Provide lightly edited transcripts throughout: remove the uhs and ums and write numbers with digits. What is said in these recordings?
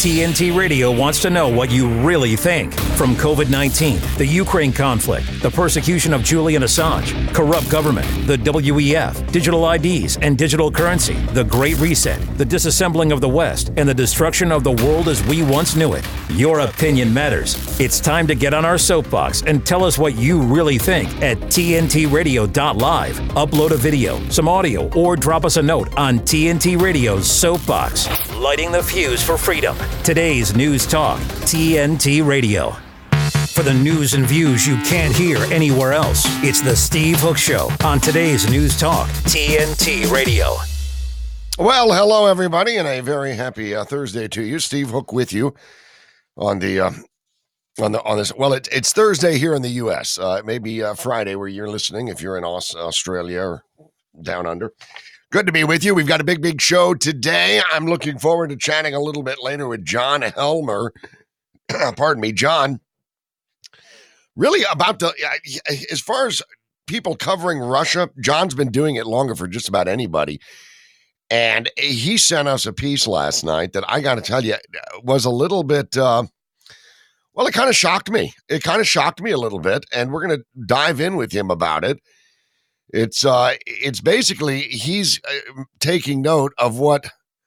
TNT Radio wants to know what you really think. From COVID-19, the Ukraine conflict, the persecution of Julian Assange, corrupt government, the WEF, digital IDs and digital currency, the Great Reset, the disassembling of the West, and the destruction of the world as we once knew it. Your opinion matters. It's time to get on our soapbox and tell us what you really think at tntradio.live. Upload a video, some audio, or drop us a note on TNT Radio's Soapbox. Lighting the fuse for freedom. Today's News Talk, TNT Radio. For the news and views you can't hear anywhere else, it's the Steve Hook Show on today's News Talk, TNT Radio. Well, hello everybody, and a very happy Thursday to you. Steve Hook with you on this. Well, it's Thursday here in the U.S. It may be Friday where you're listening if you're in Australia or down under. Good to be with you. We've got a big show today. I'm looking forward to chatting a little bit later with John Helmer. Pardon me, John. Really about as far as people covering Russia, John's been doing it longer for just about anybody. And he sent us a piece last night that I got to tell you was a little bit, it kind of shocked me. It kind of shocked me a little bit. And we're going to dive in with him about it. It's basically he's taking note of what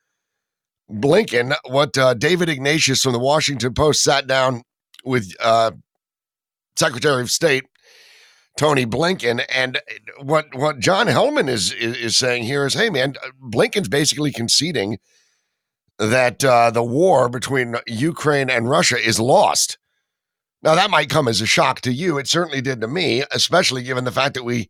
Blinken, David Ignatius from the Washington Post sat down with Secretary of State Tony Blinken, and what John Helman is saying here is, hey man, Blinken's basically conceding that the war between Ukraine and Russia is lost. Now that might come as a shock to you. It certainly did to me, especially given the fact that we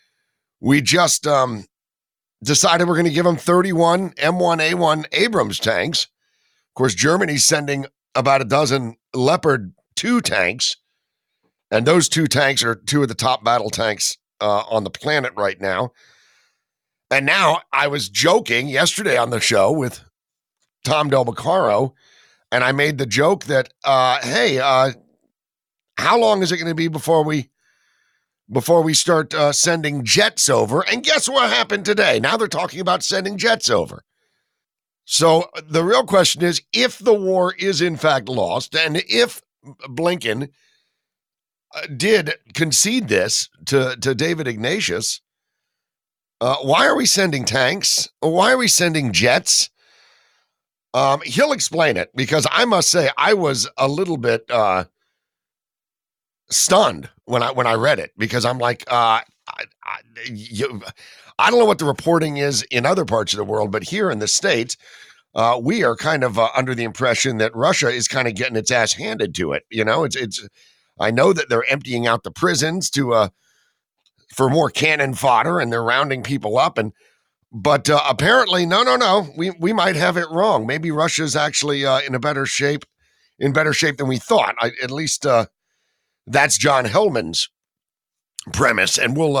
just decided we're going to give them 31 M1A1 Abrams tanks. Of course, Germany's sending about a dozen Leopard 2 tanks, and those 2 tanks are 2 of the top battle tanks on the planet right now. And now I was joking yesterday on the show with Tom Del Beccaro, and I made the joke that, hey, how long is it going to be before we start sending jets over? And guess what happened today? Now they're talking about sending jets over. So the real question is, if the war is in fact lost, and if Blinken did concede this to David Ignatius, why are we sending tanks? Why are we sending jets? He'll explain it, because I must say I was a little bit stunned when I read it, because I'm like, I don't know what the reporting is in other parts of the world, but here in the States, we are kind of under the impression that Russia is kind of getting its ass handed to it. You know, it's. I know that they're emptying out the prisons for more cannon fodder, and they're rounding people up, but apparently, no, we might have it wrong. Maybe Russia's actually in better shape than we thought. At least. That's John Helman's premise, and we'll,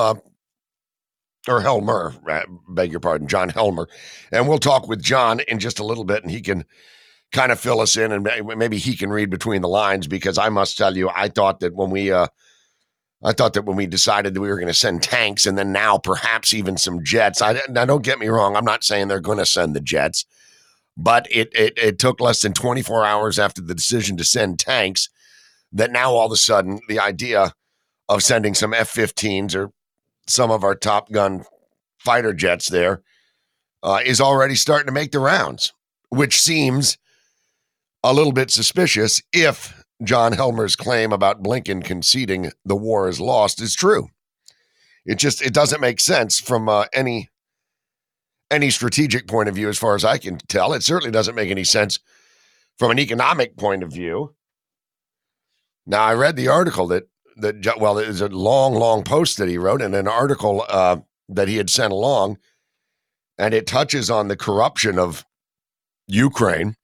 or Helmer, beg your pardon, John Helmer, and we'll talk with John in just a little bit, and he can kind of fill us in, and maybe he can read between the lines, because I must tell you, I thought that when we decided that we were going to send tanks, and then now perhaps even some jets. Now, don't get me wrong, I'm not saying they're going to send the jets, but it took less than 24 hours after the decision to send tanks that now all of a sudden the idea of sending some F-15s or some of our Top Gun fighter jets there is already starting to make the rounds, which seems a little bit suspicious if John Helmer's claim about Blinken conceding the war is lost is true. It doesn't make sense from any strategic point of view, as far as I can tell. It certainly doesn't make any sense from an economic point of view. Now, I read the article it was a long post that he wrote, and an article that he had sent along, and it touches on the corruption of Ukraine.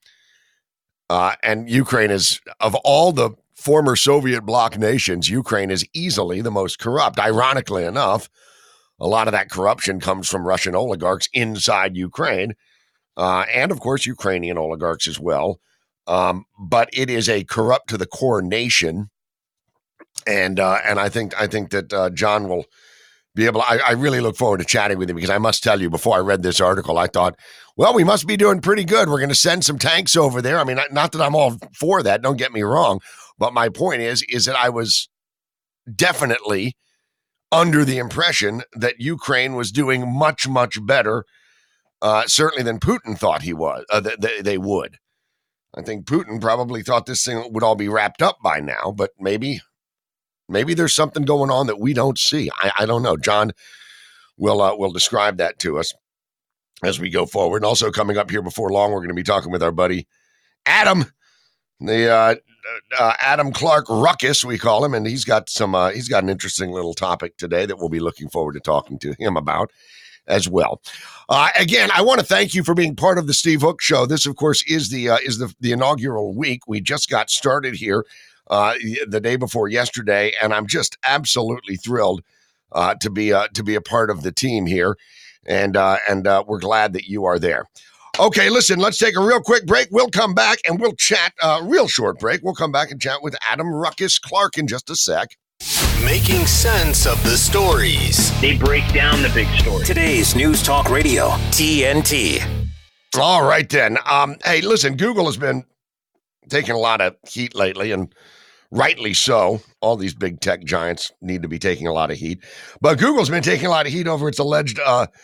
And Ukraine is, of all the former Soviet bloc nations, Ukraine is easily the most corrupt. Ironically enough, a lot of that corruption comes from Russian oligarchs inside Ukraine, and of course, Ukrainian oligarchs as well. But it is a corrupt to the core nation, and I think that John will be able. I really look forward to chatting with him because I must tell you, before I read this article, I thought, well, we must be doing pretty good. We're going to send some tanks over there. I mean, not that I'm all for that. Don't get me wrong, but my point is that I was definitely under the impression that Ukraine was doing much, much better, certainly than Putin thought he was. They would. I think Putin probably thought this thing would all be wrapped up by now, but maybe there's something going on that we don't see. I don't know. John will describe that to us as we go forward. And also coming up here before long, we're going to be talking with our buddy Adam, the Adam Clark Ruckus, we call him, and he's got an interesting little topic today that we'll be looking forward to talking to him about as well. Again, I want to thank you for being part of the Steve Hook Show. This, of course, is the inaugural week. We just got started here the day before yesterday, and I'm just absolutely thrilled to be a part of the team here, and we're glad that you are there. Okay, listen, let's take a real quick break. We'll come back and we'll chat, real short break. We'll come back and chat with Adam Ruckus Clark in just a sec. Making sense of the stories. They break down the big story. Today's News Talk Radio, TNT. All right, then. Hey, listen, Google has been taking a lot of heat lately, and rightly so. All these big tech giants need to be taking a lot of heat. But Google's been taking a lot of heat over its alleged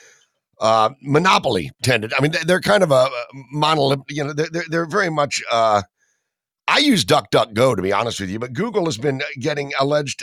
monopoly tendency. I mean, they're kind of a monolith. You know, they're very much. I use DuckDuckGo, to be honest with you, but Google has been getting alleged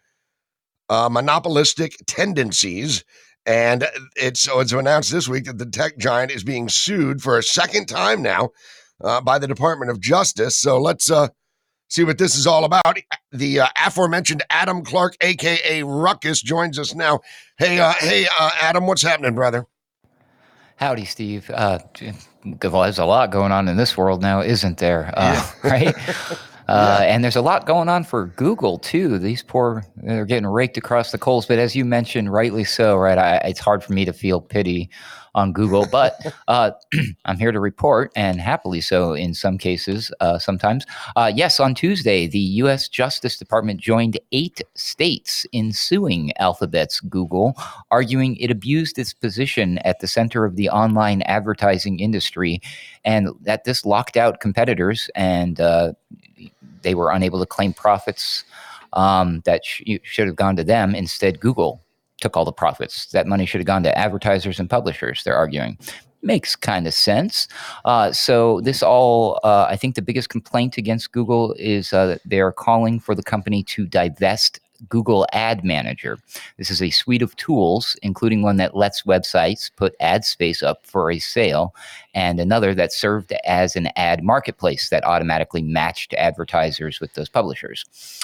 monopolistic tendencies, and it's announced this week that the tech giant is being sued for a second time now by the Department of Justice. So let's see what this is all about. The aforementioned Adam Clark, aka Ruckus, joins us now. Hey, Adam, what's happening, brother? Howdy, Steve. Well, there's a lot going on in this world now, isn't there? Right? And there's a lot going on for Google, too. They're getting raked across the coals. But as you mentioned, rightly so, right? It's hard for me to feel pity on Google, but I'm here to report, and happily so in some cases, sometimes. Yes, on Tuesday, the U.S. Justice Department joined 8 states in suing Alphabet's Google, arguing it abused its position at the center of the online advertising industry, and that this locked out competitors, and they were unable to claim profits that should have gone to them. Instead, Google took all the profits. That money should have gone to advertisers and publishers, they're arguing. Makes kind of sense. So this all, I think the biggest complaint against Google is they're calling for the company to divest Google Ad Manager. This is a suite of tools, including one that lets websites put ad space up for a sale, and another that served as an ad marketplace that automatically matched advertisers with those publishers.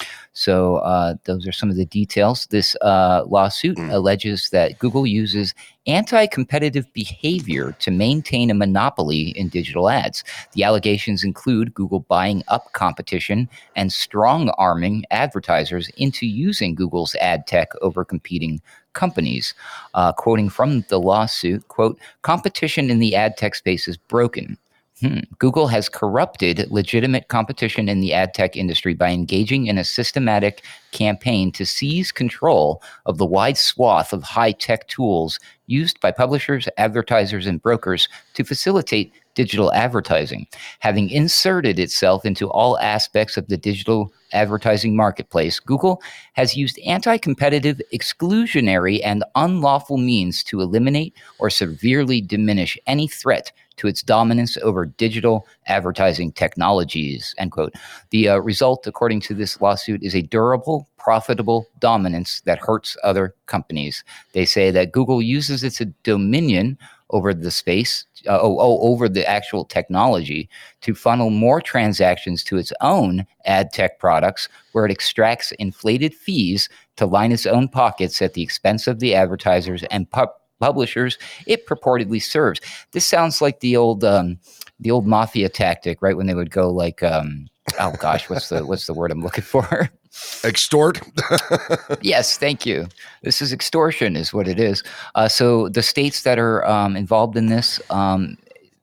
So those are some of the details. This lawsuit alleges that Google uses anti-competitive behavior to maintain a monopoly in digital ads. The allegations include Google buying up competition and strong-arming advertisers into using Google's ad tech over competing companies. Quoting from the lawsuit, quote, "Competition in the ad tech space is broken. Google has corrupted legitimate competition in the ad tech industry by engaging in a systematic campaign to seize control of the wide swath of high-tech tools used by publishers, advertisers, and brokers to facilitate digital advertising. Having inserted itself into all aspects of the digital advertising marketplace, Google has used anti-competitive, exclusionary, and unlawful means to eliminate or severely diminish any threat to its dominance over digital advertising technologies," end quote. The result, according to this lawsuit, is a durable, profitable dominance that hurts other companies. They say that Google uses its dominion over the space, over the actual technology, to funnel more transactions to its own ad tech products, where it extracts inflated fees to line its own pockets at the expense of the advertisers and publishers it purportedly serves. This sounds like the old mafia tactic, right? When they would go like, oh gosh, what's the word I'm looking for? Extort? Yes, thank you. This is extortion is what it is. So the states that are involved in this,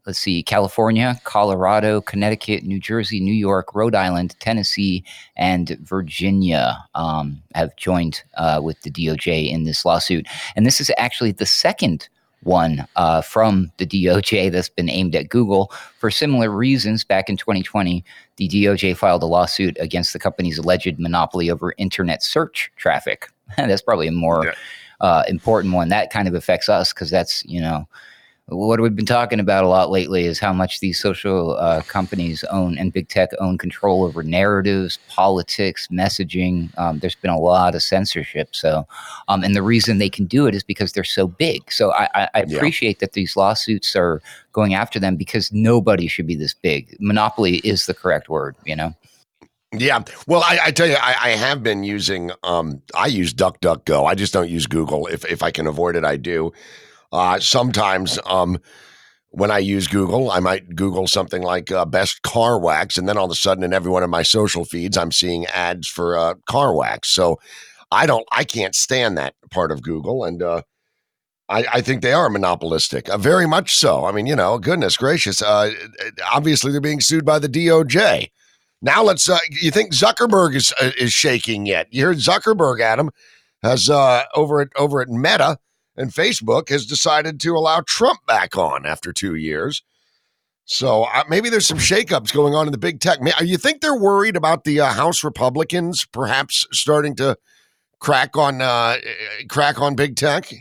let's see, California, Colorado, Connecticut, New Jersey, New York, Rhode Island, Tennessee, and Virginia have joined with the DOJ in this lawsuit. And this is actually the second one from the DOJ that's been aimed at Google for similar reasons. Back in 2020, the DOJ filed a lawsuit against the company's alleged monopoly over internet search traffic. That's probably a more important one. That kind of affects us because that's, what we've been talking about a lot lately is how much these social companies own and big tech own control over narratives, politics, messaging. There's been a lot of censorship. So, and the reason they can do it is because they're so big. So I appreciate that these lawsuits are going after them because nobody should be this big. Monopoly is the correct word, Yeah. Well, I tell you, I have been using, I use DuckDuckGo. I just don't use Google. If I can avoid it, I do. Sometimes when I use Google, I might Google something like best car wax, and then all of a sudden in every one of my social feeds, I'm seeing ads for car wax. So I can't stand that part of Google, and I think they are monopolistic, very much so. I mean, goodness gracious. Obviously, they're being sued by the DOJ. Now let's. You think Zuckerberg is shaking yet? You heard Zuckerberg, Adam, has over at Meta. And Facebook has decided to allow Trump back on after 2 years. So maybe there's some shakeups going on in the big tech. You think they're worried about the House Republicans perhaps starting to crack on big tech?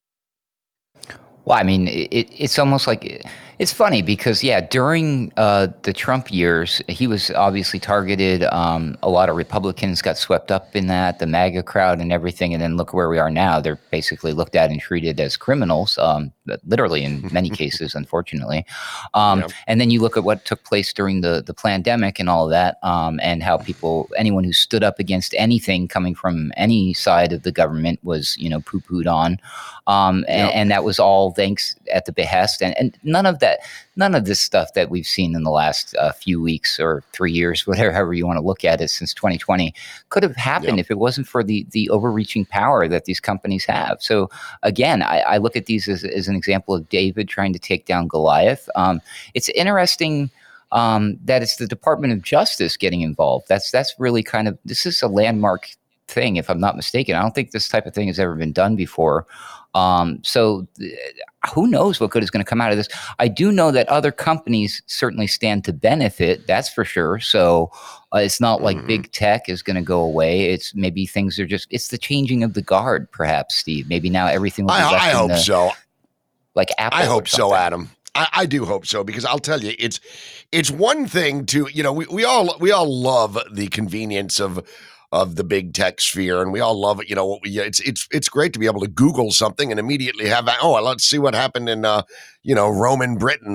Well, I mean, it's almost like it's funny because, during the Trump years, he was obviously targeted. A lot of Republicans got swept up in that, the MAGA crowd and everything. And then look where we are now. They're basically looked at and treated as criminals, literally in many cases, unfortunately. And then you look at what took place during the pandemic and all of that, and how anyone who stood up against anything coming from any side of the government was, poo-pooed on. And that was all thanks at the behest. And none of this stuff that we've seen in the last few weeks or 3 years, however you want to look at it, since 2020, could have happened if it wasn't for the overreaching power that these companies have. So again, I look at these as an example of David trying to take down Goliath. It's interesting that it's the Department of Justice getting involved. That's really this is a landmark thing, if I'm not mistaken. I don't think this type of thing has ever been done before. So who knows what good is going to come out of this? I do know that other companies certainly stand to benefit. That's for sure. So it's not like big tech is going to go away. It's maybe things are it's the changing of the guard, perhaps, Steve. Maybe now everything will be left I hope so. Like Apple. I hope so, Adam. I do hope so, because I'll tell you, it's one thing to, we all love the convenience of the big tech sphere, and we all love it. It's great to be able to Google something and immediately have, let's see what happened in Roman Britain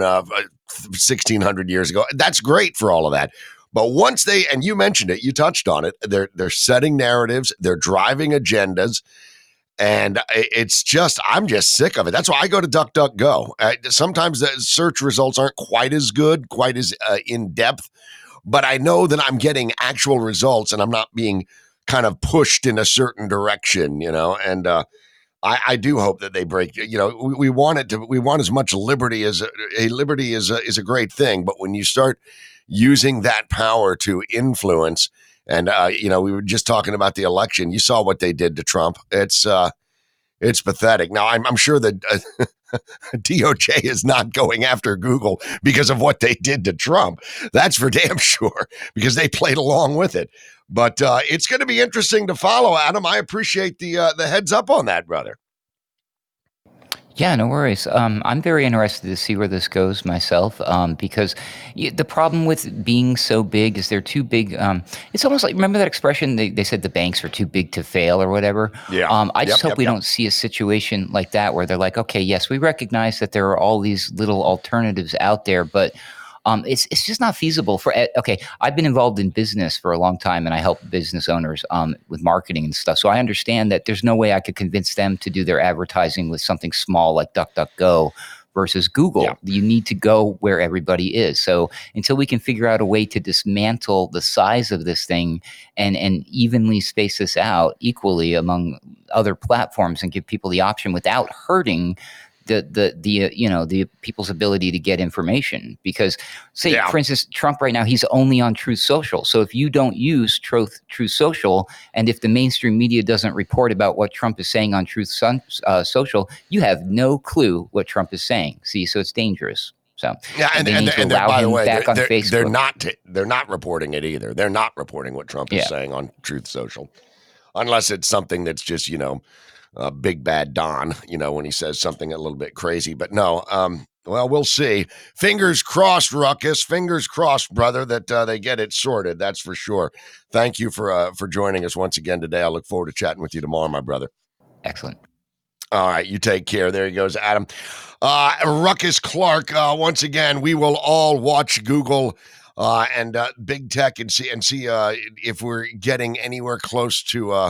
1600 years ago. That's great for all of that. But once and you mentioned it, you touched on it, they're setting narratives, they're driving agendas. And I'm just sick of it. That's why I go to DuckDuckGo. Sometimes the search results aren't quite as good, quite as in depth, but I know that I'm getting actual results and I'm not being kind of pushed in a certain direction, and I do hope that they break, we want as much liberty as liberty is a great thing. But when you start using that power to influence, and, we were just talking about the election, you saw what they did to Trump. It's pathetic. Now, I'm sure that DOJ is not going after Google because of what they did to Trump. That's for damn sure, because they played along with it. But it's going to be interesting to follow, Adam. I appreciate the heads up on that, brother. Yeah, no worries. I'm very interested to see where this goes myself, because the problem with being so big is they're too big. It's almost like, remember that expression? They said the banks are too big to fail or whatever. Yeah. I just hope we don't see a situation like that where they're like, okay, yes, we recognize that there are all these little alternatives out there, but it's just not feasible okay, I've been involved in business for a long time, and I help business owners with marketing and stuff. So I understand that there's no way I could convince them to do their advertising with something small like DuckDuckGo versus Google. Yeah. You need to go where everybody is. So until we can figure out a way to dismantle the size of this thing and evenly space this out equally among other platforms and give people the option without hurting the people's ability to get information. Because for instance, Trump right now, he's only on Truth Social. So if you don't use Truth Social, and if the mainstream media doesn't report about what Trump is saying on Truth Social, you have no clue what Trump is saying. See, so it's dangerous. So and by the way, they're not reporting it either. They're not reporting what Trump is saying on Truth Social, unless it's something that's just big bad Don. When he says something a little bit crazy. But no, well, we'll see. Fingers crossed, Ruckus. Fingers crossed, brother, that they get it sorted. That's for sure. Thank you for joining us once again today. I look forward to chatting with you tomorrow, my brother. Excellent. All right, you take care. There he goes, Adam. Ruckus Clark, once again, we will all watch Google and big tech and see if we're getting anywhere close to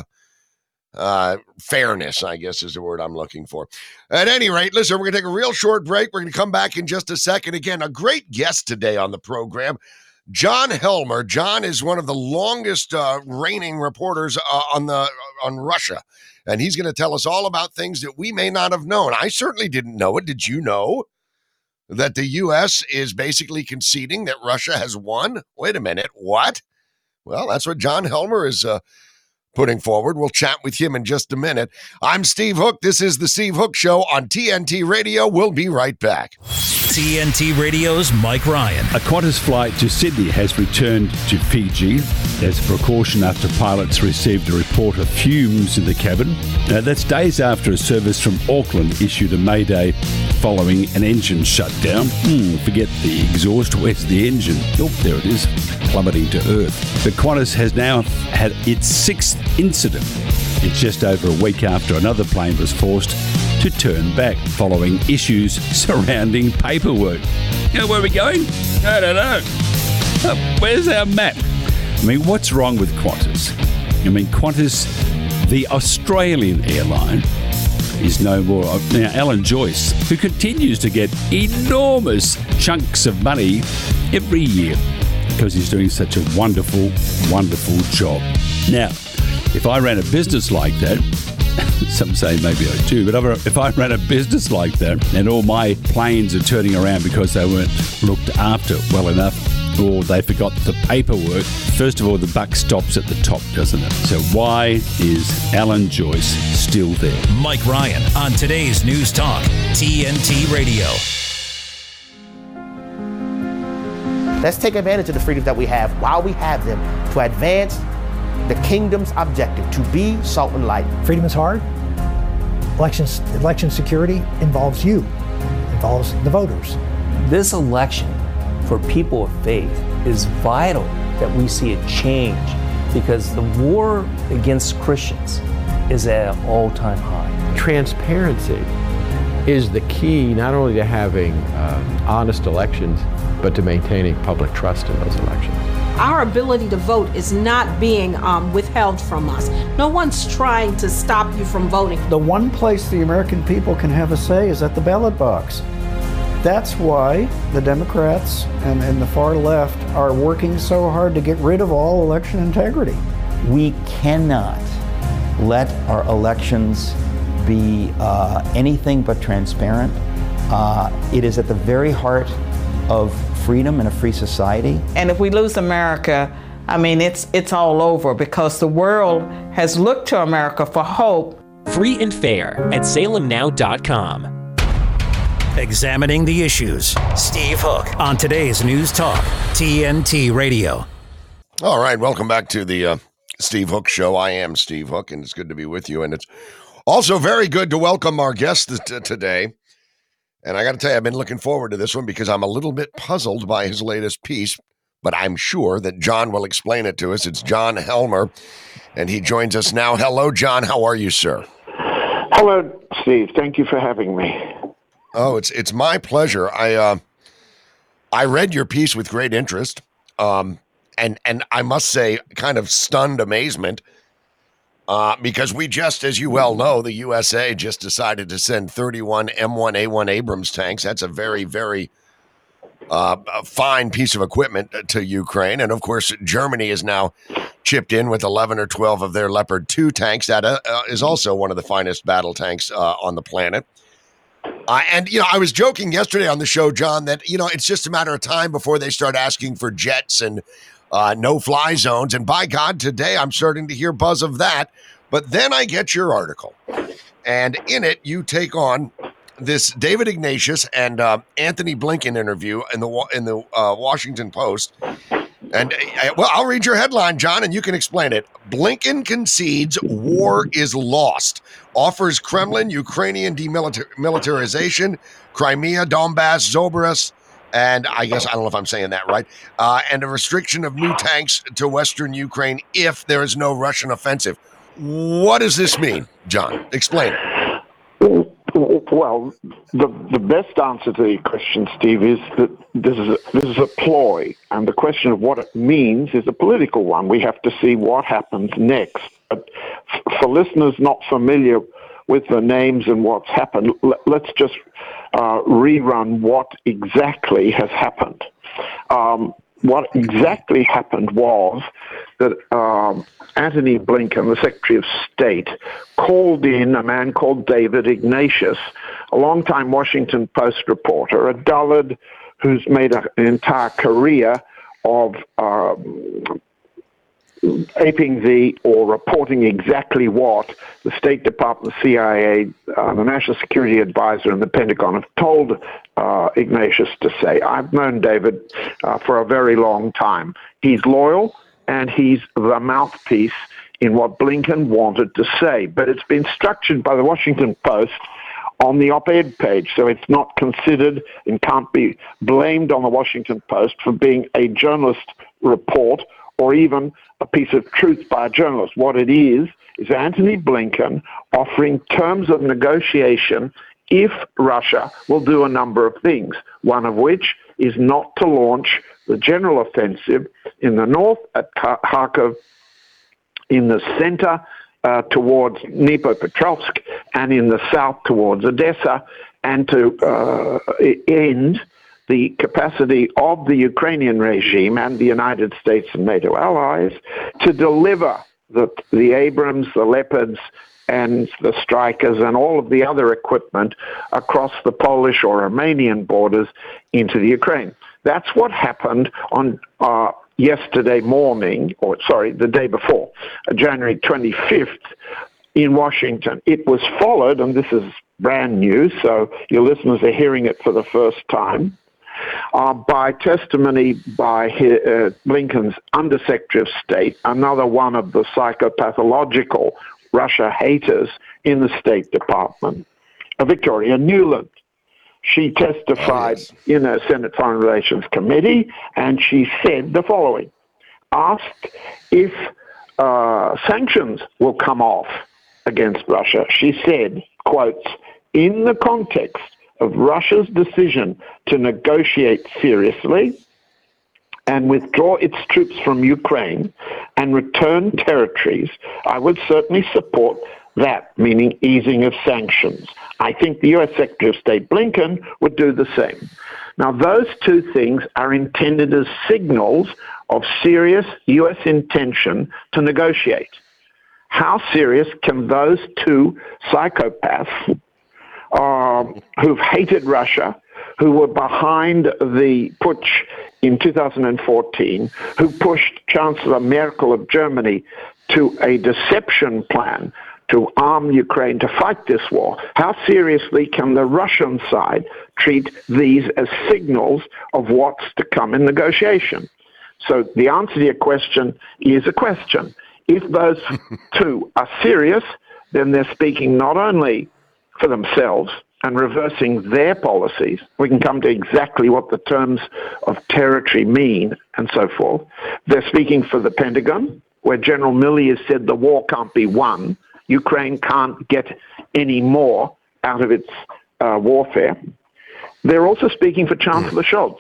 fairness, I guess is the word I'm looking for. At any rate, listen, we're going to take a real short break. We're going to come back in just a second. Again, a great guest today on the program, John Helmer. John is one of the longest reigning reporters on Russia. And he's going to tell us all about things that we may not have known. I certainly didn't know it. Did you know that the U.S. is basically conceding that Russia has won? Wait a minute. What? Well, that's what John Helmer is putting forward. We'll chat with him in just a minute. I'm Steve Hook. This is the Steve Hook Show on TNT Radio. We'll be right back. TNT Radio's Mike Ryan. A Qantas flight to Sydney has returned to Fiji as a precaution after pilots received a report of fumes in the cabin. That's days after a service from Auckland issued a mayday following an engine shutdown. Forget the exhaust. Where's the engine? Oh, there it is, plummeting to earth. The Qantas has now had its sixth incident. It's just over a week after another plane was forced to turn back following issues surrounding paperwork. Where are we going? I don't know. Oh, where's our map? I mean, what's wrong with Qantas? Qantas, the Australian airline, is no more. Now, Alan Joyce, who continues to get enormous chunks of money every year because he's doing such a wonderful, wonderful job. Now, if I ran a business like that, some say maybe I do, but if I ran a business like that and all my planes are turning around because they weren't looked after well enough or they forgot the paperwork, first of all, the buck stops at the top, doesn't it? So why is Alan Joyce still there? Mike Ryan on today's News Talk, TNT Radio. Let's take advantage of the freedoms that we have while we have them to advance the kingdom's objective, to be salt and light. Freedom is hard. Election security involves you, involves the voters. This election for people of faith is vital that we see a change because the war against Christians is at an all-time high. Transparency is the key not only to having honest elections, but to maintaining public trust in those elections. Our ability to vote is not being withheld from us. No one's trying to stop you from voting. The one place the American people can have a say is at the ballot box. That's why the Democrats and the far left are working so hard to get rid of all election integrity. We cannot let our elections be anything but transparent. It is at the very heart of freedom in a free society. And if we lose America, it's all over because the world has looked to America for hope. Free and fair at salemnow.com. Examining the issues. Steve Hook on today's News Talk, TNT Radio. All right, welcome back to the Steve Hook Show. I am Steve Hook, and it's good to be with you. And it's also very good to welcome our guest today. And I got to tell you, I've been looking forward to this one because I'm a little bit puzzled by his latest piece, but I'm sure that John will explain it to us. It's John Helmer, and he joins us now. Hello, John. How are you, sir? Hello, Steve. Thank you for having me. Oh, it's my pleasure. I read your piece with great interest, and I must say, kind of stunned amazement. Because we just, as you well know, the USA just decided to send 31 M1A1 Abrams tanks. That's a very, very fine piece of equipment to Ukraine. And, of course, Germany is now chipped in with 11 or 12 of their Leopard 2 tanks. That is also one of the finest battle tanks on the planet. And, I was joking yesterday on the show, John, that, it's just a matter of time before they start asking for jets and no-fly zones. And by God, today I'm starting to hear buzz of that. But then I get your article. And in it, you take on this David Ignatius and Anthony Blinken interview in the Washington Post. And, I'll read your headline, John, and you can explain it. Blinken concedes war is lost. Offers Kremlin Ukrainian demilitarization, Crimea, Donbass, Zobras, and I guess, I don't know if I'm saying that right, and a restriction of new tanks to Western Ukraine if there is no Russian offensive. What does this mean, John? Explain it. Well, the best answer to your question, Steve, is that this is a ploy, and the question of what it means is a political one. We have to see what happens next. But for listeners not familiar with the names and what's happened, let's just rerun what exactly has happened. What exactly happened was that Antony Blinken, the Secretary of State, called in a man called David Ignatius, a longtime Washington Post reporter, a dullard who's made an entire career of aping or reporting exactly what the State Department, the CIA, the National Security Advisor, and the Pentagon have told Ignatius to say. I've known David for a very long time. He's loyal, and he's the mouthpiece in what Blinken wanted to say. But it's been structured by the Washington Post on the op-ed page, so it's not considered and can't be blamed on the Washington Post for being a journalist report or even a piece of truth by a journalist. What it is Antony Blinken offering terms of negotiation if Russia will do a number of things, one of which is not to launch the general offensive in the north at Kharkov, in the center towards Dnipropetrovsk, and in the south towards Odessa, and to end the capacity of the Ukrainian regime and the United States and NATO allies to deliver the Abrams, the Leopards, and the Strikers and all of the other equipment across the Polish or Romanian borders into the Ukraine. That's what happened on yesterday morning, the day before, January 25th, in Washington. It was followed, and this is brand new, so your listeners are hearing it for the first time, by testimony by Blinken's Undersecretary of State, another one of the psychopathological Russia haters in the State Department, Victoria Nuland. She testified in a Senate Foreign Relations Committee, and she said the following. Asked if sanctions will come off against Russia, she said, quotes, in the context of Russia's decision to negotiate seriously and withdraw its troops from Ukraine and return territories, I would certainly support that, meaning easing of sanctions. I think the U.S. Secretary of State Blinken would do the same. Now, those two things are intended as signals of serious U.S. intention to negotiate. How serious can those two psychopaths who've hated Russia, who were behind the putsch in 2014, who pushed Chancellor Merkel of Germany to a deception plan to arm Ukraine to fight this war, how seriously can the Russian side treat these as signals of what's to come in negotiation? So the answer to your question is a question. If those two are serious, then they're speaking not only for themselves and reversing their policies. We can come to exactly what the terms of territory mean and so forth. They're speaking for the Pentagon, where General Milley has said the war can't be won. Ukraine can't get any more out of its warfare. They're also speaking for Chancellor Scholz.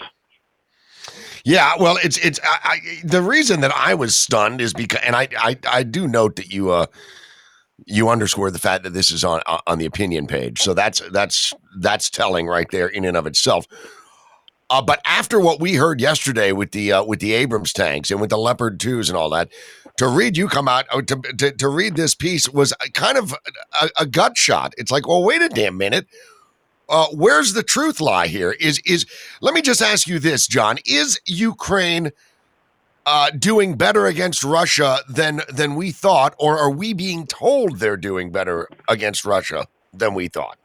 Yeah, well, it's the reason that I was stunned is because, and I do note that you underscore the fact that this is on the opinion page, so that's telling right there in and of itself. But after what we heard yesterday with the Abrams tanks and with the Leopard 2s and all that, to read you come out to read this piece was kind of a gut shot. It's like, well, wait a damn minute. where's the truth lie here? Let me just ask you this, John. Is Ukraine doing better against Russia than we thought, or are we being told they're doing better against Russia than we thought?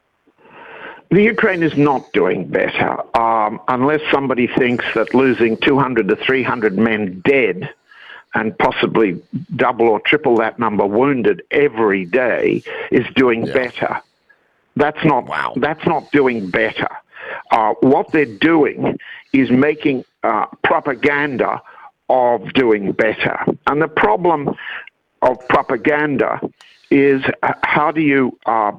The Ukraine is not doing better, unless somebody thinks that losing 200 to 300 men dead and possibly double or triple that number wounded every day is doing better. That's not doing better. What they're doing is making propaganda of doing better. And the problem of propaganda is how do you,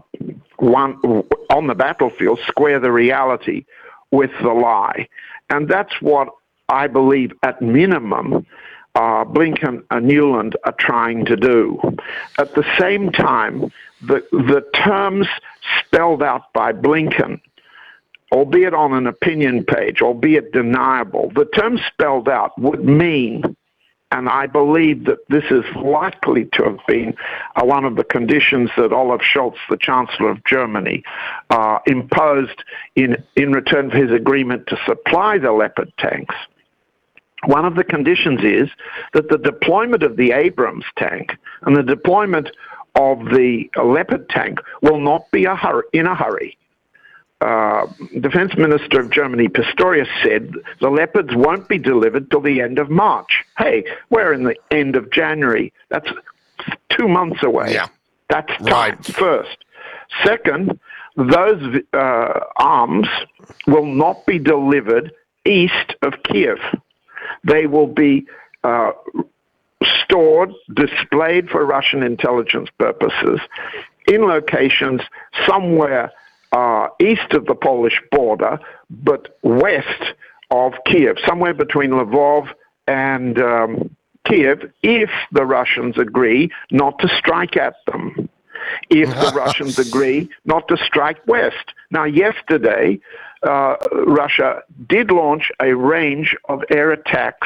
on the battlefield, square the reality with the lie? And that's what I believe, at minimum, Blinken and Nuland are trying to do. At the same time, the terms spelled out by Blinken, albeit on an opinion page, albeit deniable, the terms spelled out would mean, and I believe that this is likely to have been one of the conditions that Olaf Scholz, the Chancellor of Germany, imposed in return for his agreement to supply the Leopard tanks. One of the conditions is that the deployment of the Abrams tank and the deployment of the Leopard tank will not be in a hurry. Defense Minister of Germany, Pistorius, said the Leopards won't be delivered till the end of March. Hey, we're in the end of January. That's 2 months away. Yeah. That's time, first. Second, those arms will not be delivered east of Kiev. They will be stored, displayed for Russian intelligence purposes in locations somewhere east of the Polish border, but west of Kiev, somewhere between Lvov and Kiev, if the Russians agree not to strike at them, if the Russians agree not to strike west. Now, yesterday, Russia did launch a range of air attacks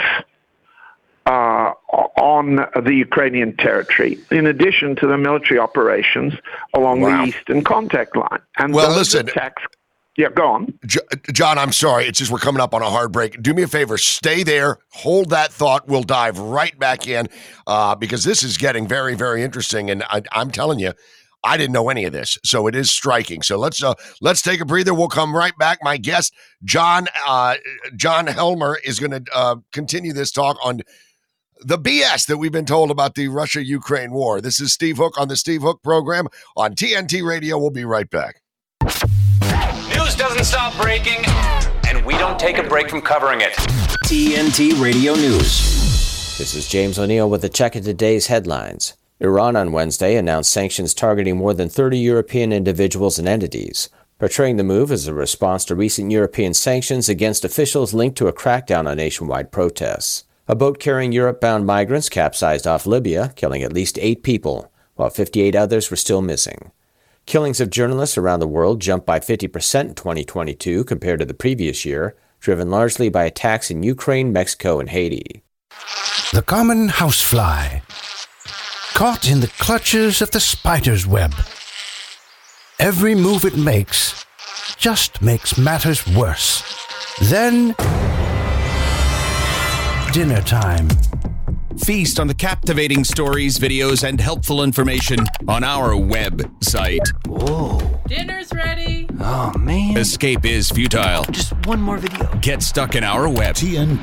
on the Ukrainian territory, in addition to the military operations along the eastern contact line. And listen, attacks, go on. John, I'm sorry. It's just we're coming up on a hard break. Do me a favor. Stay there. Hold that thought. We'll dive right back in because this is getting very, very interesting. And I'm telling you, I didn't know any of this, so it is striking. So let's take a breather. We'll come right back. My guest, John Helmer, is going to continue this talk on the BS that we've been told about the Russia-Ukraine war. This is Steve Hook on the Steve Hook program on TNT Radio. We'll be right back. News doesn't stop breaking, and we don't take a break from covering it. TNT Radio News. This is James O'Neill with a check of today's headlines. Iran on Wednesday announced sanctions targeting more than 30 European individuals and entities, portraying the move as a response to recent European sanctions against officials linked to a crackdown on nationwide protests. A boat carrying Europe-bound migrants capsized off Libya, killing at least 8 people, while 58 others were still missing. Killings of journalists around the world jumped by 50% in 2022 compared to the previous year, driven largely by attacks in Ukraine, Mexico, and Haiti. The common housefly, caught in the clutches of the spider's web. Every move it makes just makes matters worse. Then, dinner time. Feast on the captivating stories, videos, and helpful information on our website. Whoa. Dinner's ready. Oh, man. Escape is futile. Just one more video. Get stuck in our web.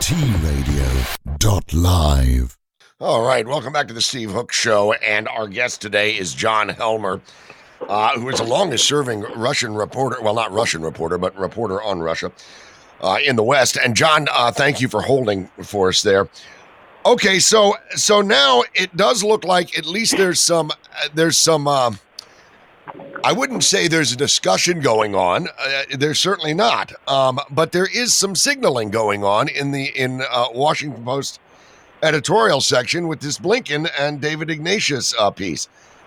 TNTRadio.live. All right, welcome back to the Steve Hook Show, and our guest today is John Helmer, who is the longest-serving Russian reporter, well, not Russian reporter, but reporter on Russia in the West. And John, thank you for holding for us there. Okay, so now it does look like at least there's some. I wouldn't say there's a discussion going on. There's certainly not, but there is some signaling going on in Washington Post editorial section with this Blinken and David Ignatius piece.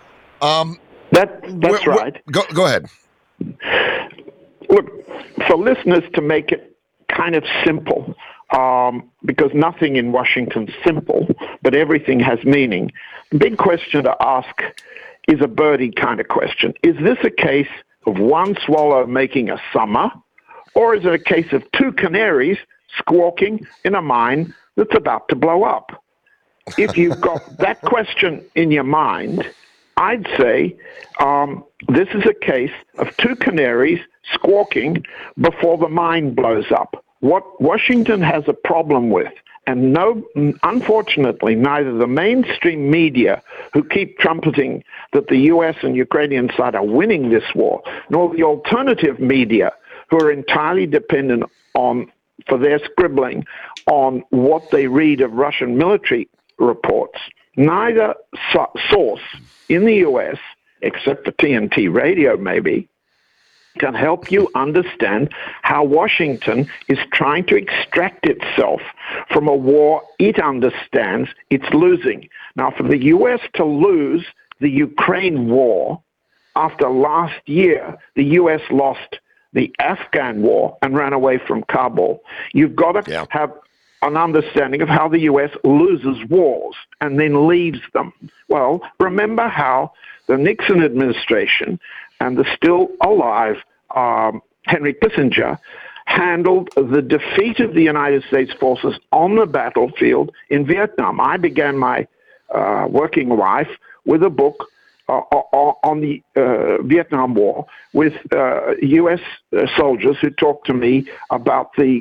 That's right. Go ahead. Look, for listeners, to make it kind of simple, because nothing in Washington's simple, but everything has meaning. The big question to ask is a birdie kind of question. Is this a case of one swallow making a summer, or is it a case of two canaries squawking in a mine that's about to blow up? If you've got that question in your mind, I'd say this is a case of two canaries squawking before the mine blows up. What Washington has a problem with, and unfortunately, neither the mainstream media, who keep trumpeting that the U.S. and Ukrainian side are winning this war, nor the alternative media, who are entirely dependent for their scribbling on what they read of Russian military reports. Neither source in the U.S., except for TNT radio maybe, can help you understand how Washington is trying to extract itself from a war it understands it's losing. Now, for the U.S. to lose the Ukraine war, after last year, the U.S. lost the Afghan war and ran away from Kabul, you've got to have an understanding of how the U.S. loses wars and then leaves them. Well, remember how the Nixon administration and the still alive Henry Kissinger handled the defeat of the United States forces on the battlefield in Vietnam. I began my working life with a book on the Vietnam War with U.S. soldiers who talked to me about the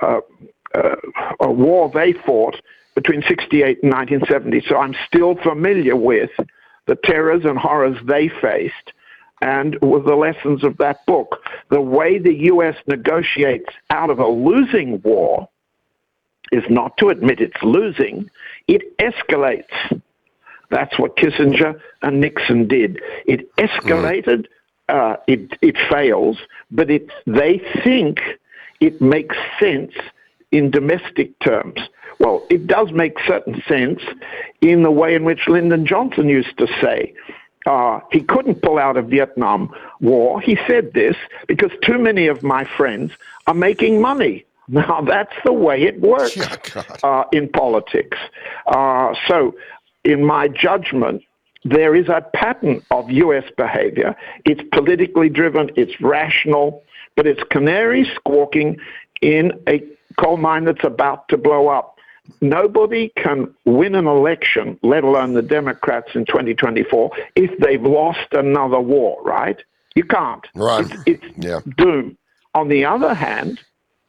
a war they fought between 1968 and 1970. So I'm still familiar with the terrors and horrors they faced and with the lessons of that book. The way the U.S. negotiates out of a losing war is not to admit it's losing, it escalates. That's what Kissinger and Nixon did. It escalated, it fails, but they think it makes sense in domestic terms. Well, it does make certain sense in the way in which Lyndon Johnson used to say. He couldn't pull out of Vietnam War. He said this because too many of my friends are making money. Now, that's the way it works in politics. So, in my judgment, there is a pattern of U.S. behavior. It's politically driven, it's rational, but it's canaries squawking in a coal mine that's about to blow up. Nobody can win an election, let alone the Democrats in 2024, if they've lost another war, right? You can't. Right. It's doom. On the other hand,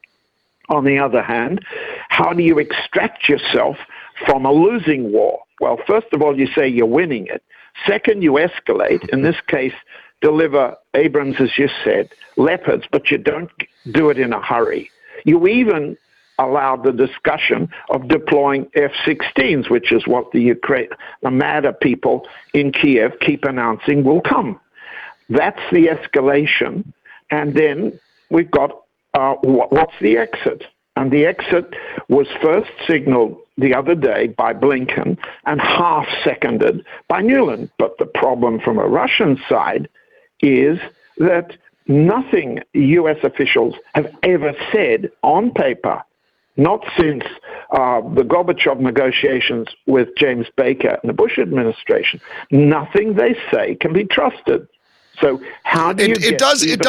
how do you extract yourself from a losing war? Well, first of all, you say you're winning it. Second, you escalate. In this case, deliver Abrams, as you said, Leopards, but you don't do it in a hurry. You even allowed the discussion of deploying F-16s, which is what the madder people in Kiev keep announcing will come. That's the escalation. And then we've got what's the exit? And the exit was first signaled the other day by Blinken and half-seconded by Nuland. But the problem from a Russian side is that nothing U.S. officials have ever said on paper, not since the Gorbachev negotiations with James Baker and the Bush administration, nothing they say can be trusted. So how do you it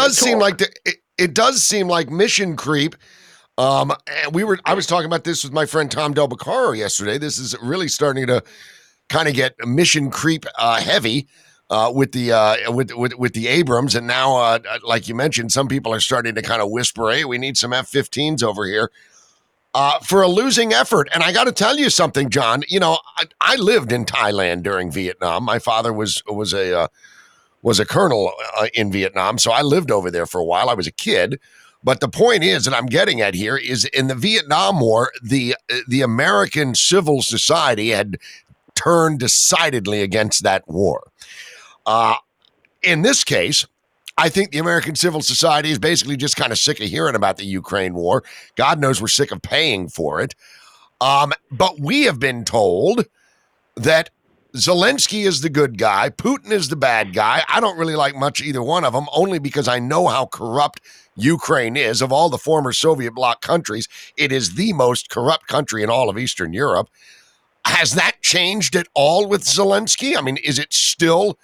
does seem like mission creep. I was talking about this with my friend Tom Del Beccaro yesterday. This is really starting to kind of get mission creep heavy with the Abrams, and now, like you mentioned, some people are starting to kind of whisper, "Hey, we need some F-15s over here." For a losing effort. And I got to tell you something, John. You know, I lived in Thailand during Vietnam. My father was a colonel in Vietnam, so I lived over there for a while. I was a kid. But the point is that I'm getting at here is in the Vietnam War, the American civil society had turned decidedly against that war. In this case, I think the American civil society is basically just kind of sick of hearing about the Ukraine war. God knows we're sick of paying for it. But we have been told that Zelensky is the good guy, Putin is the bad guy. I don't really like much either one of them, only because I know how corrupt Ukraine is. Of all the former Soviet bloc countries, it is the most corrupt country in all of Eastern Europe. Has that changed at all with Zelensky? I mean, is it still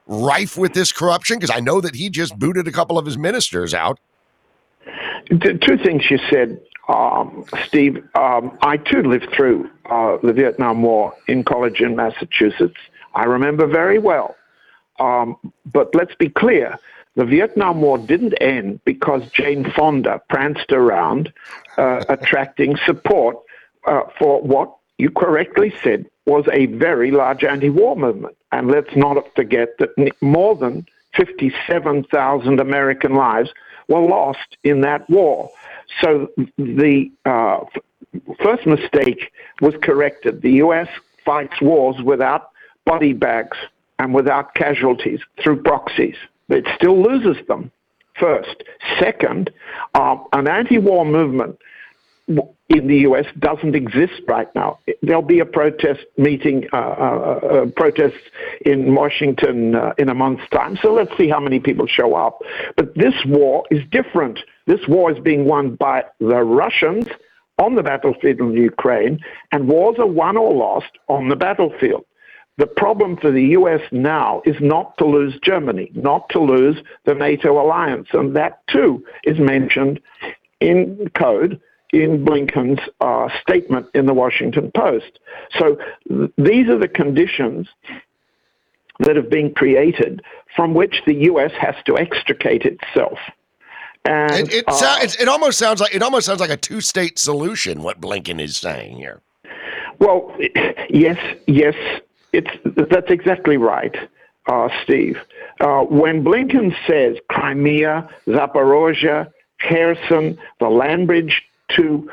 rife with this corruption? Because I know that he just booted a couple of his ministers out. Two things you said, Steve. I too lived through the Vietnam War in college in Massachusetts. I remember very well. But let's be clear. The Vietnam War didn't end because Jane Fonda pranced around attracting support for what you correctly said was a very large anti-war movement. And let's not forget that more than 57,000 American lives were lost in that war. So the first mistake was corrected. The U.S. fights wars without body bags and without casualties through proxies. It still loses them, first. Second, an anti-war movement in the U.S. doesn't exist right now. There'll be a protest meeting, protests in Washington in a month's time. So let's see how many people show up. But this war is different. This war is being won by the Russians on the battlefield in Ukraine, and wars are won or lost on the battlefield. The problem for the U.S. now is not to lose Germany, not to lose the NATO alliance. And that, too, is mentioned in code in Blinken's statement in the Washington Post. So these are the conditions that have been created from which the U.S. has to extricate itself. And it almost sounds like a two-state solution, what Blinken is saying here. Well, yes. That's exactly right, Steve. When Blinken says Crimea, Zaporozhye, Kherson, the land bridge to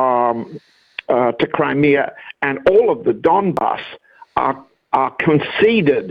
Crimea, and all of the Donbass are conceded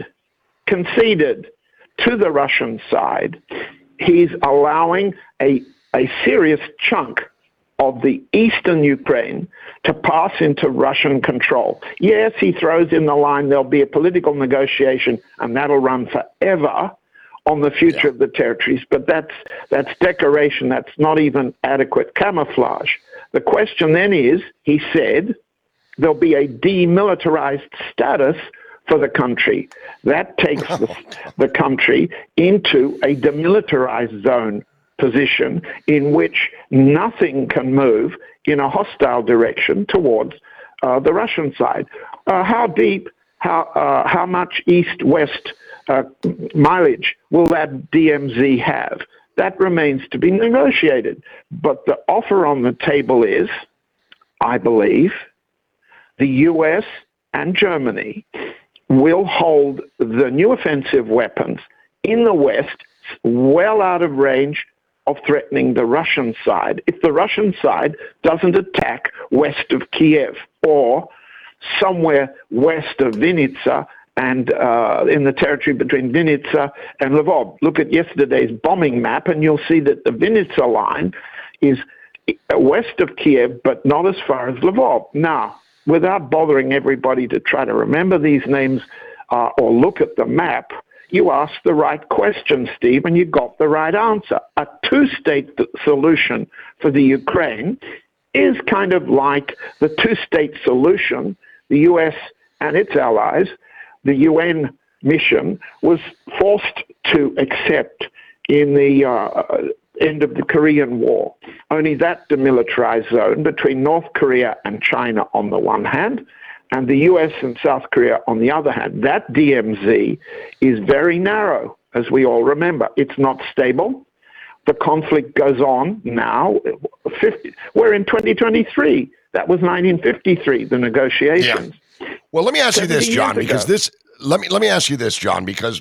to the Russian side, he's allowing a serious chunk of the eastern Ukraine to pass into Russian control. Yes, he throws in the line there'll be a political negotiation, and that'll run forever on the future of the territories, but that's decoration. That's not even adequate camouflage. The question then is, he said, there'll be a demilitarized status for the country. That takes the country into a demilitarized zone position in which nothing can move in a hostile direction towards the Russian side. How deep, how much east-west mileage will that DMZ have? That remains to be negotiated. But the offer on the table is, I believe, the U.S. and Germany will hold the new offensive weapons in the West well out of range of threatening the Russian side if the Russian side doesn't attack west of Kiev or somewhere west of Vinnytsia and in the territory between Vinnytsia and Lvov. Look at yesterday's bombing map and you'll see that the Vinnytsia line is west of Kiev but not as far as Lvov. Now, without bothering everybody to try to remember these names or look at the map, you asked the right question, Steve, and you got the right answer. A two-state solution for the Ukraine is kind of like the two-state solution the U.S. and its allies, the UN mission, was forced to accept in the end of the Korean War. Only that demilitarized zone between North Korea and China on the one hand, and the U.S. and South Korea on the other hand, that DMZ is very narrow, as we all remember. It's not stable. The conflict goes on now. We're in 2023. That was 1953, the negotiations. Yeah. Well, let me ask you this, John, because let me ask you this, John, because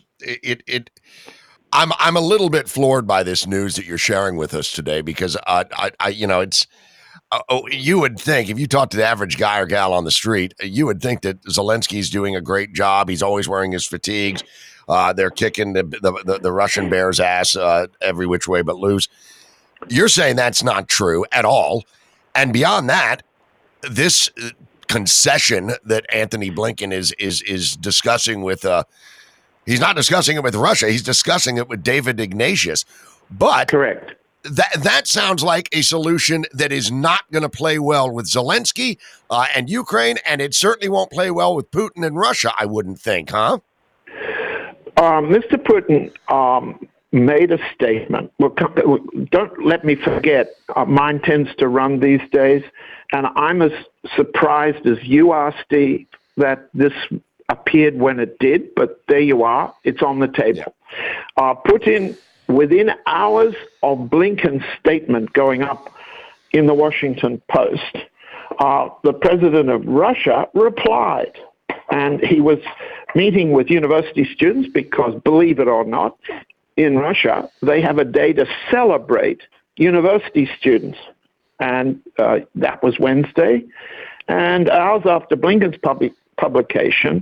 I'm a little bit floored by this news that you're sharing with us today, because it's. You would think, if you talk to the average guy or gal on the street, you would think that Zelensky's doing a great job. He's always wearing his fatigues. They're kicking the Russian bear's ass every which way but loose. You're saying that's not true at all. And beyond that, this concession that Anthony Blinken is discussing with, he's not discussing it with Russia. He's discussing it with David Ignatius. But correct. That sounds like a solution that is not going to play well with Zelensky and Ukraine, and it certainly won't play well with Putin and Russia, I wouldn't think, huh? Mr. Putin made a statement. Well, don't let me forget, mine tends to run these days, and I'm as surprised as you are, Steve, that this appeared when it did, but there you are. It's on the table. Putin, within hours of Blinken's statement going up in the Washington Post, the president of Russia replied, and he was meeting with university students because, believe it or not, in Russia, they have a day to celebrate university students. And that was Wednesday. And hours after Blinken's publication,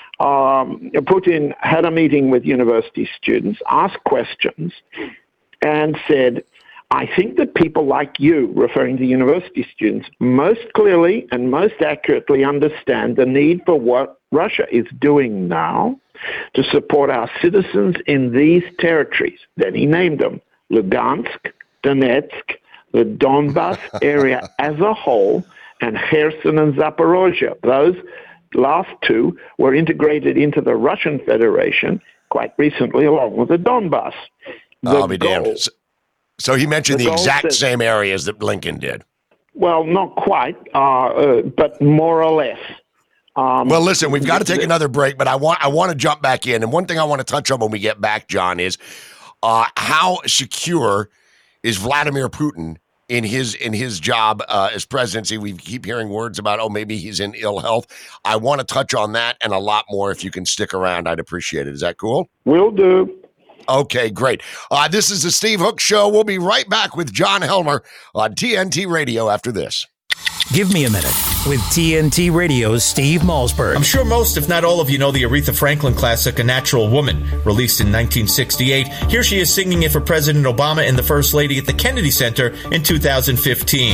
Putin had a meeting with university students, asked questions, and said, I think that people like you, referring to university students, most clearly and most accurately understand the need for what Russia is doing now to support our citizens in these territories. Then he named them: Lugansk, Donetsk, the Donbas area as a whole, and Kherson and Zaporozhye. Those last two were integrated into the Russian Federation quite recently, along with the Donbas. I'll be damned. So he mentioned the exact same areas that Blinken did. Well, not quite, but more or less. Well, listen, we've got to take another break, but I want to jump back in. And one thing I want to touch on when we get back, John, is how secure is Vladimir Putin in his job as presidency? We keep hearing words about, maybe he's in ill health. I want to touch on that and a lot more. If you can stick around, I'd appreciate it. Is that cool? Will do. Okay, great. This is the Steve Hook Show. We'll be right back with John Helmer on TNT Radio after this. Give me a minute with TNT Radio's Steve Malzberg. I'm sure most, if not all of you, know the Aretha Franklin classic, A Natural Woman, released in 1968. Here she is singing it for President Obama and the First Lady at the Kennedy Center in 2015.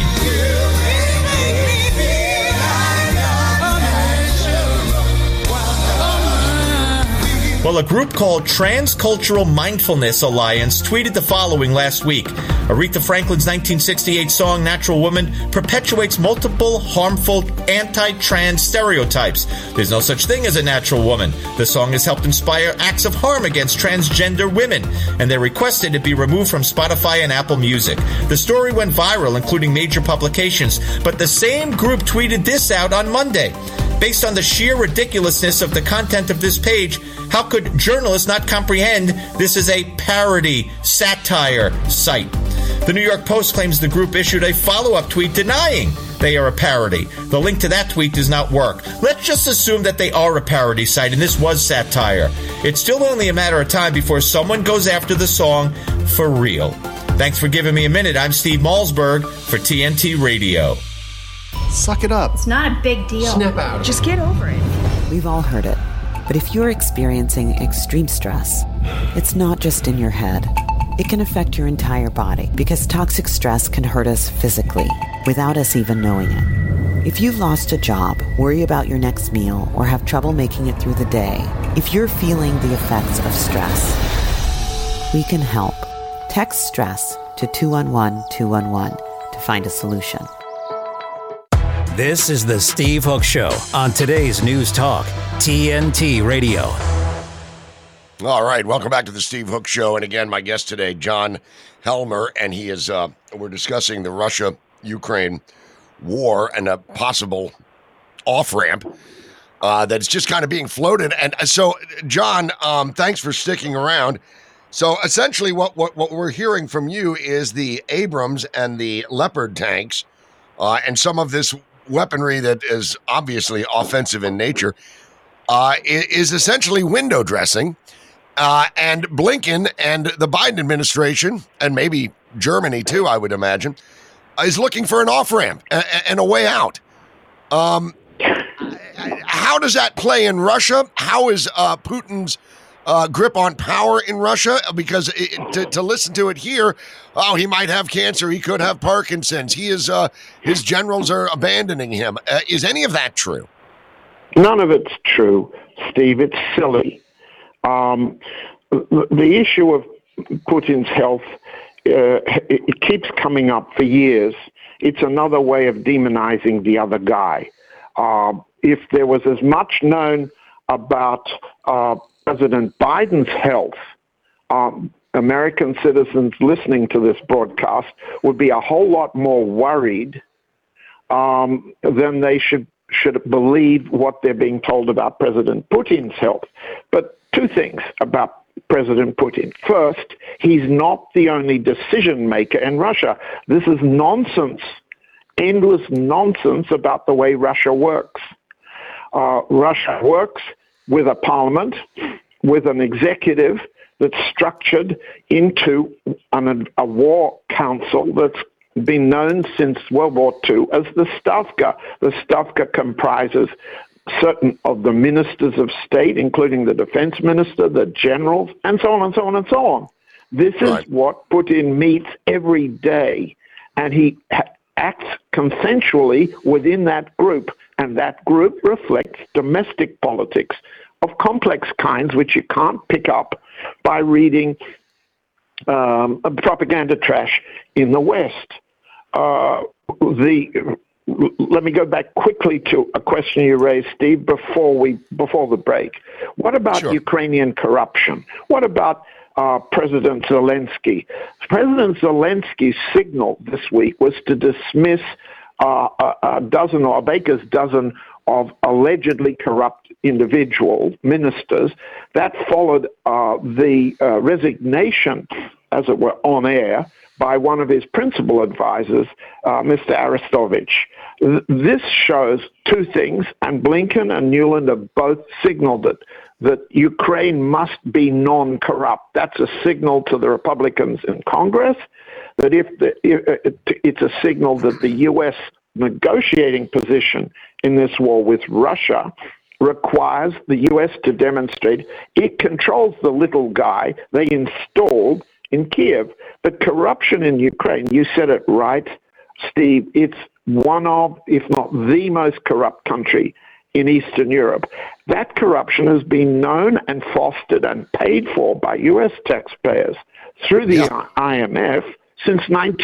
Well, a group called Transcultural Mindfulness Alliance tweeted the following last week. Aretha Franklin's 1968 song, Natural Woman, perpetuates multiple harmful anti-trans stereotypes. There's no such thing as a natural woman. The song has helped inspire acts of harm against transgender women, and they requested it be removed from Spotify and Apple Music. The story went viral, including major publications, but the same group tweeted this out on Monday. Based on the sheer ridiculousness of the content of this page, how could journalists not comprehend this is a parody, satire site? The New York Post claims the group issued a follow-up tweet denying they are a parody. The link to that tweet does not work. Let's just assume that they are a parody site and this was satire. It's still only a matter of time before someone goes after the song for real. Thanks for giving me a minute. I'm Steve Malzberg for TNT Radio. Suck it up. It's not a big deal. Snap out. Just get over it. We've all heard it. But if you're experiencing extreme stress, it's not just in your head. It can affect your entire body because toxic stress can hurt us physically without us even knowing it. If you've lost a job, worry about your next meal, or have trouble making it through the day, if you're feeling the effects of stress, we can help. Text STRESS to 211-211 to find a solution. This is the Steve Hook Show on today's News Talk, TNT Radio. All right, welcome back to the Steve Hook Show. And again, my guest today, John Helmer, and he is, we're discussing the Russia-Ukraine war and a possible off-ramp that's just kind of being floated. And so, John, thanks for sticking around. So essentially what we're hearing from you is the Abrams and the Leopard tanks and some of this weaponry that is obviously offensive in nature is essentially window dressing. And Blinken and the Biden administration, and maybe Germany too, I would imagine, is looking for an off-ramp and a way out. How does that play in Russia? How is Putin's grip on power in Russia? Because to listen to it here, he might have cancer. He could have Parkinson's. His generals are abandoning him. Is any of that true? None of it's true, Steve. It's silly. The issue of Putin's health, it keeps coming up for years. It's another way of demonizing the other guy. If there was as much known about President Biden's health, American citizens listening to this broadcast would be a whole lot more worried than they should believe what they're being told about President Putin's health. But two things about President Putin. First, he's not the only decision maker in Russia. This is nonsense, endless nonsense about the way Russia works. Russia works with a parliament, with an executive that's structured into a war council that's been known since World War II as the Stavka. The Stavka comprises certain of the ministers of state, including the defense minister, the generals, and so on and so on and so on. This is what Putin meets every day, and he acts consensually within that group, and that group reflects domestic politics of complex kinds which you can't pick up by reading propaganda trash in the West. Let me go back quickly to a question you raised, Steve, before the break. What about Ukrainian corruption? What about President Zelensky? President Zelensky's signal this week was to dismiss a dozen or a baker's dozen of allegedly corrupt individual ministers. That followed the resignation, as it were, on air by one of his principal advisors, Mr. Arestovich. This shows two things, and Blinken and Nuland have both signaled it, that Ukraine must be non-corrupt. That's a signal to the Republicans in Congress, that it's a signal that the U.S. negotiating position in this war with Russia requires the U.S. to demonstrate it controls the little guy they installed in Kiev. But corruption in Ukraine, you said it right, Steve, it's one of, if not the most corrupt country in Eastern Europe. That corruption has been known and fostered and paid for by U.S. taxpayers through the IMF since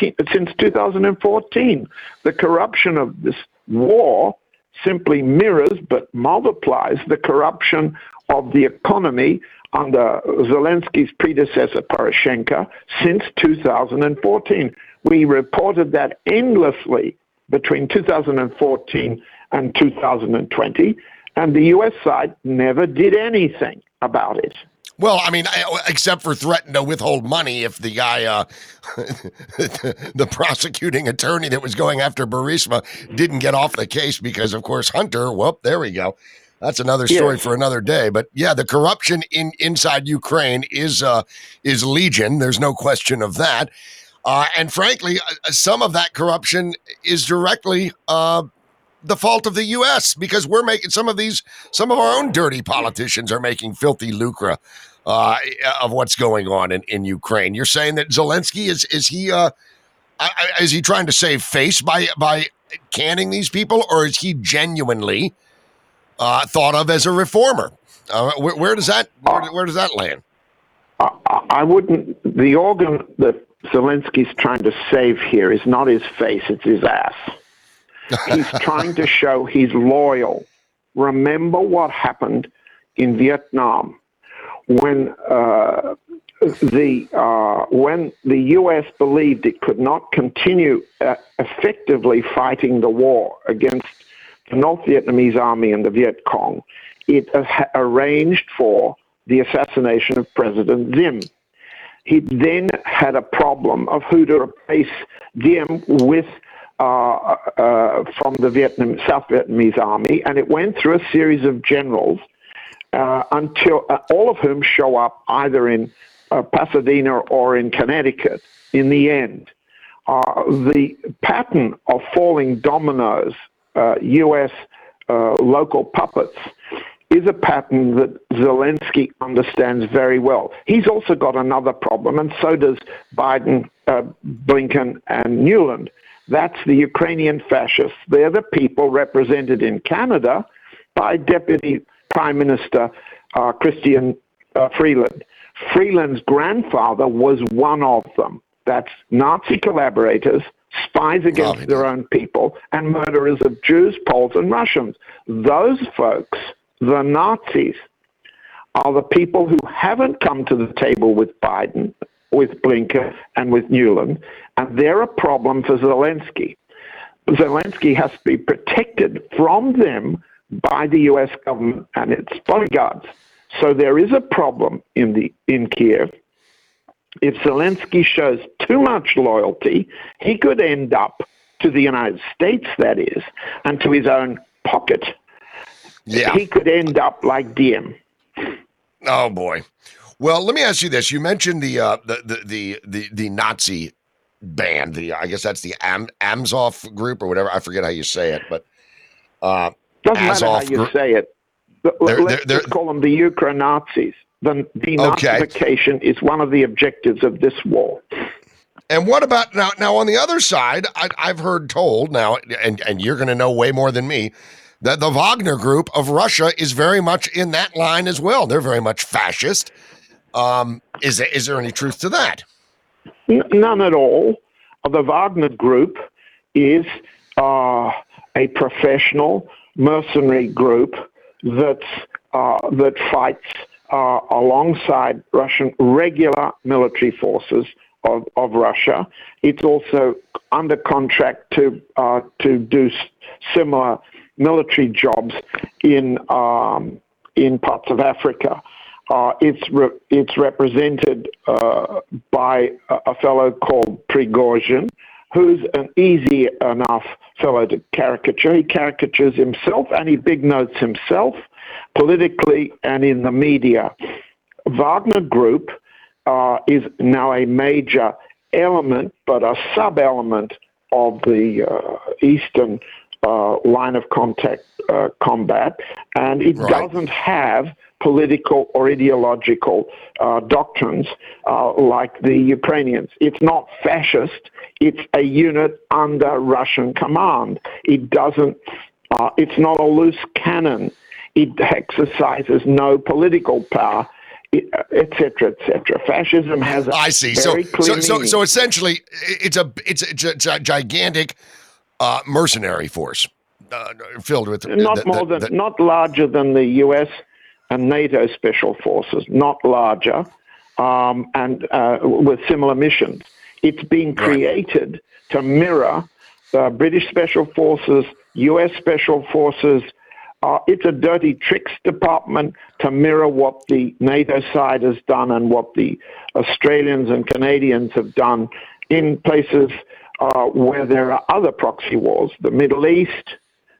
2014. The corruption of this war simply mirrors but multiplies the corruption of the economy under Zelensky's predecessor, Poroshenko, since 2014. We reported that endlessly between 2014 and 2020, and the U.S. side never did anything about it. Well, I mean, except for threatening to withhold money if the guy, the prosecuting attorney that was going after Burisma didn't get off the case because, of course, Hunter, there we go. That's another story for another day. But yeah, the corruption inside Ukraine is legion. There's no question of that. And frankly, some of that corruption is directly the fault of the U.S. because we're making some of our own dirty politicians are making filthy lucre of what's going on in Ukraine. You're saying that Zelensky is he trying to save face by canning these people, or is he genuinely thought of as a reformer? Where does that land? I wouldn't. The organ that Zelensky's trying to save here is not his face; it's his ass. He's trying to show he's loyal. Remember what happened in Vietnam when the U.S. believed it could not continue effectively fighting the war against the North Vietnamese army and the Viet Cong. It arranged for the assassination of President Diem. He then had a problem of who to replace Diem with from the South Vietnamese army, and it went through a series of generals until all of whom show up either in Pasadena or in Connecticut in the end. The pattern of falling dominoes, U.S. Local puppets, is a pattern that Zelensky understands very well. He's also got another problem, and so does Biden, Blinken, and Nuland. That's the Ukrainian fascists. They're the people represented in Canada by Deputy Prime Minister Christian Freeland. Freeland's grandfather was one of them. That's Nazi collaborators, spies against their own people, and murderers of Jews, Poles, and Russians. Those folks, the Nazis, are the people who haven't come to the table with Biden, with Blinken, and with Nuland, and they're a problem for Zelensky. Zelensky has to be protected from them by the U.S. government and its bodyguards. So there is a problem in Kiev. If Zelensky shows too much loyalty, he could end up, to the United States, that is, and to his own pocket. Yeah. He could end up like Diem. Oh boy. Well, let me ask you this. You mentioned the Nazi band. I guess that's the Azov group or whatever. I forget how you say it, but doesn't matter how you say it. Let's just call them the Ukraine Nazis. The denazification is one of the objectives of this war. And what about now on the other side, I've heard told now, and you're going to know way more than me, that the Wagner Group of Russia is very much in that line as well. They're very much fascist. Is there any truth to that? None at all. The Wagner Group is a professional mercenary group that fights alongside Russian regular military forces of Russia. It's also under contract to do similar military jobs in parts of Africa. It's represented by a fellow called Prigozhin, who's an easy enough fellow to caricature. He caricatures himself and he big notes himself politically and in the media. Wagner Group is now a major element, but a sub-element of the Eastern line of contact combat, and it doesn't have political or ideological doctrines like the Ukrainians. It's not fascist. It's a unit under Russian command. It doesn't. It's not a loose cannon. It exercises no political power, etc., etc. Fascism has a very clear meaning. So essentially, it's a gigantic mercenary force filled with not larger than the U.S. and NATO special forces, not larger, and with similar missions. It's been created to mirror British special forces, U.S. special forces. It's a dirty tricks department to mirror what the NATO side has done and what the Australians and Canadians have done in places where there are other proxy wars, the Middle East,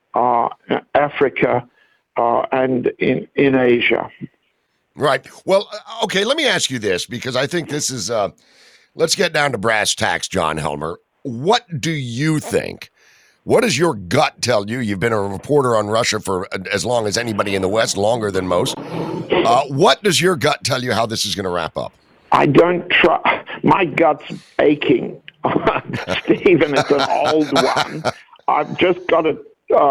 Africa, and in Asia. Right. Well, okay, let me ask you this, because I think this is, let's get down to brass tacks, John Helmer. What do you think? What does your gut tell you? You've been a reporter on Russia for as long as anybody in the West, longer than most. What does your gut tell you how this is going to wrap up? I don't try. My gut's aching, Stephen. It's an old one. I've just got to.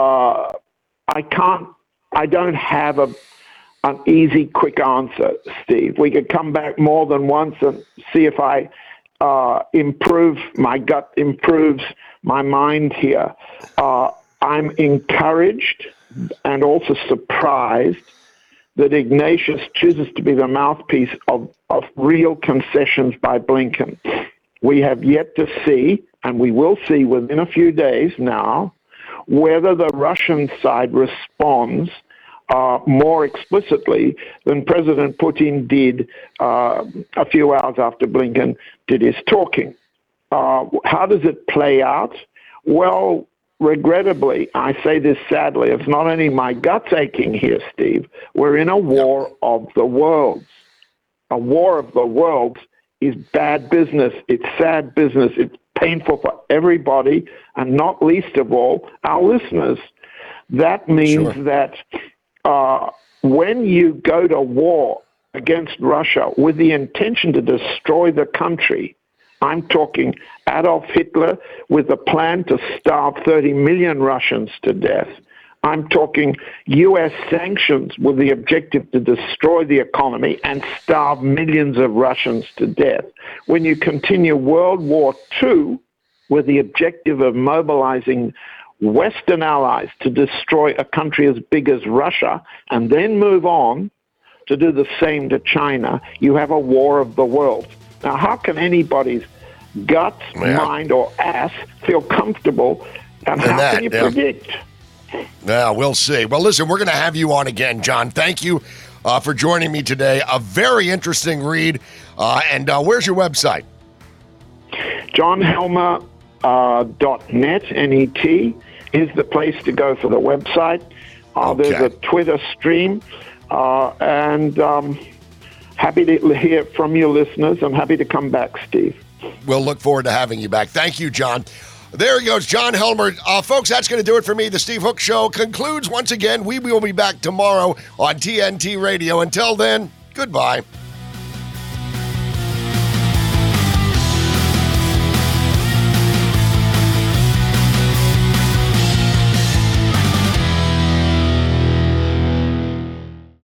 I don't have an easy, quick answer, Steve. We could come back more than once and see if I improve. My gut improves my mind here. I'm encouraged and also surprised that Ignatius chooses to be the mouthpiece of real concessions by Blinken. We have yet to see, and we will see within a few days now, whether the Russian side responds more explicitly than President Putin did a few hours after Blinken did his talking. How does it play out? Well, regrettably, I say this sadly, it's not only my guts aching here, Steve. We're in a war of the worlds. A war of the worlds is bad business. It's sad business. It's painful for everybody, and not least of all, our listeners. That means that when you go to war against Russia with the intention to destroy the country, I'm talking Adolf Hitler with a plan to starve 30 million Russians to death. I'm talking U.S. sanctions with the objective to destroy the economy and starve millions of Russians to death. When you continue World War II with the objective of mobilizing Western allies to destroy a country as big as Russia and then move on to do the same to China, you have a war of the worlds. Now, how can anybody's guts, mind, or ass feel comfortable, and how can you predict? Yeah, we'll see. Well, listen, we're going to have you on again, John. Thank you for joining me today. A very interesting read. And where's your website? JohnHelmer.net, N-E-T, is the place to go for the website. There's a Twitter stream. And happy to hear from your listeners. I'm happy to come back, Steve. We'll look forward to having you back. Thank you, John. There he goes, John Helmer. Folks, that's going to do it for me. The Steve Hook Show concludes once again. We will be back tomorrow on TNT Radio. Until then, goodbye.